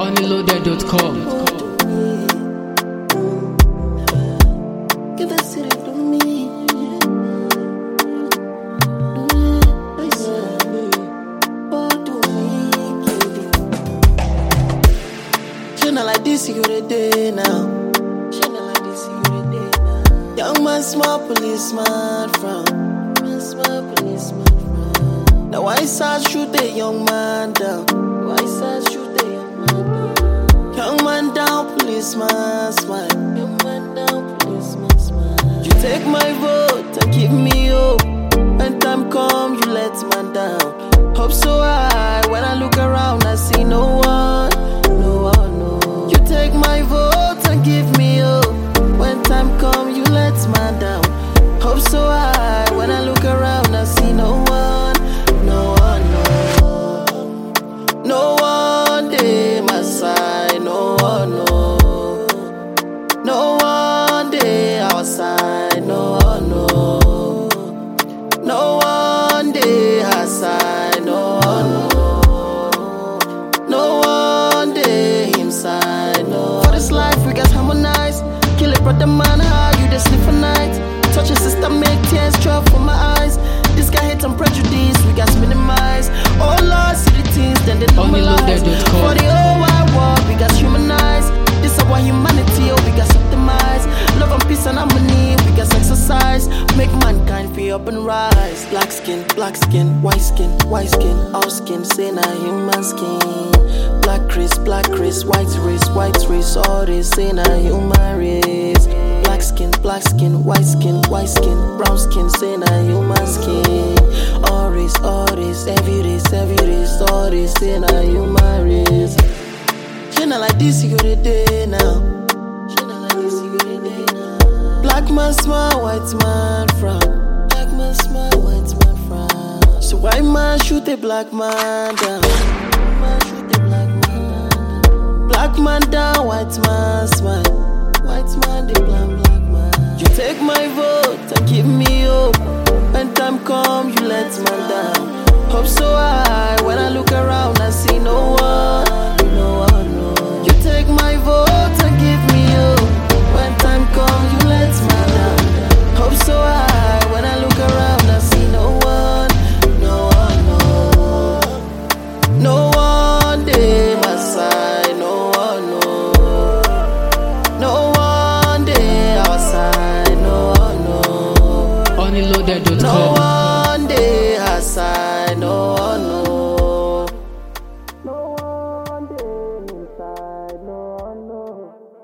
OnlyLoaded.com. Like this, you the day now. Like this, you the day now. Young man, small policeman from. Now why side shoot a young man down? Why side shoot a young man down? Young man down, policeman smile. Young man down, policeman smile. You take my vote and give me hope. When time come, you let man down. Hope so high when I look around, I see no one. Take my vote and give me hope. When time come, you let man down. Hope so high when I look around, I see no one, no one, no one day my side, no one, no one day outside, no one, no one day outside, no one day inside. For this life, we got harmonize. Kill it, brother man, how you just sleep for night? Touch your sister, make tears drop from my eyes. This guy hate and prejudice, we got to minimize. Oh Lord, see the things, then they normalize. For the whole wide world, we got humanize. This is our humanity, oh, we got optimize. Love and peace and harmony, we got exercise. Make mankind feel up and rise. Black skin, white skin, all skin, say na human skin. Black race, white race, all this say na human race. Black skin, white skin, brown skin, say na human skin. All race, every race, all this say na human race. Shina like this, you the day now. Black man smile, white man frown. Black man smile, white man frown. So white man shoot a black man down. Black man down, white man smile. White man, the black man. You take my vote and give me hope. When time come, you let man down. Hope so high when I look around, I see no one.